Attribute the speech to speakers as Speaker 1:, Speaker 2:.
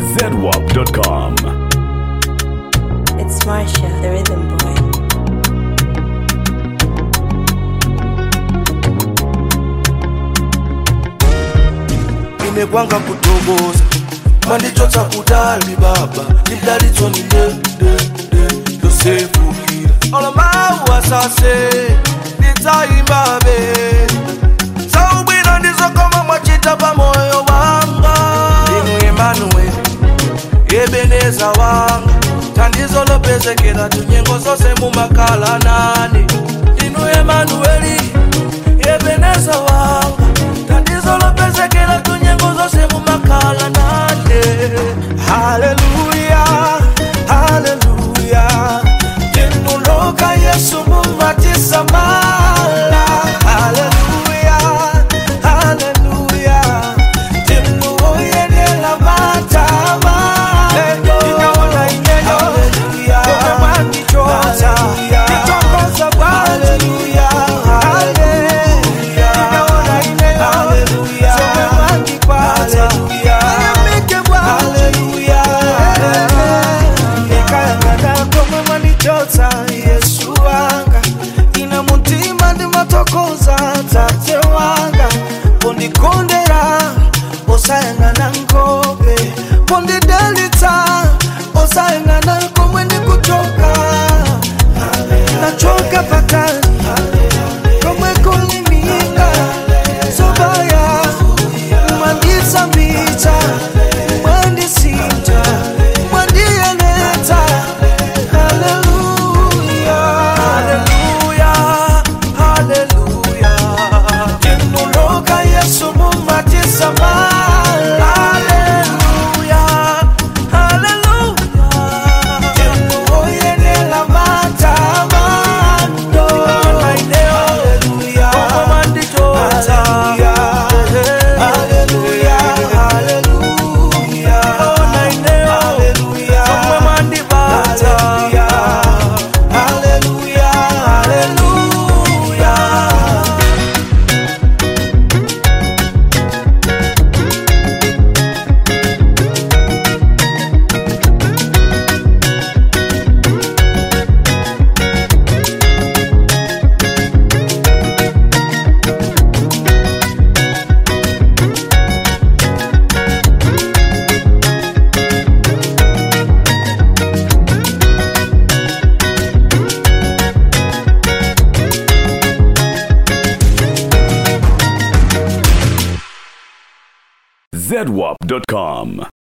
Speaker 1: ZWAP.com.
Speaker 2: It's Marsha, the rhythm boy.
Speaker 3: Imekwanga kutogoza mandichotsa kudali baba nidalitso ni Yosefu kila olomau asase nitsaimbabe saubwino ndizokoma mwachita pa moyo wanga inu Emmanuel Ebeneza wanga tandizo lopezekera tunyengo zose mumakala nani inu Emmanuel Ebeneza wanga tandizo lopezekera tunyengo zose mumakala nani. Hallelujah, hallelujah, tinuloka Yesu mumatisa mala. Hallelujah, hallelujah, tinuoye nela matama. Nikaona inyeyo, kumema nichoza, nitokoza kwa hallelujah, hallelujah. Nikaona inyeyo, kumema nikwaza, niyamike kwa hallelujah. Nikayangana kumema nichoza, Yesu wanga ina mutima ndi matokoza tate wanga pondikondera osayangana nkobe pondidelita osayangana komwe ndikuchoka nachoka patani komwe kulimika sobaya mwandisa mita mwandisinta mwandieleta. Hallelujah, hallelujah, hallelujah, tinuloka Yesu mumatisa mala. Hallelujah, hallelujah, tinuoye nela matamando. Hallelujah, komanditoza. Hallelujah, hallelujah, hallelujah, komandibata. Hallelujah, hallelujah.
Speaker 1: ZWAP.com.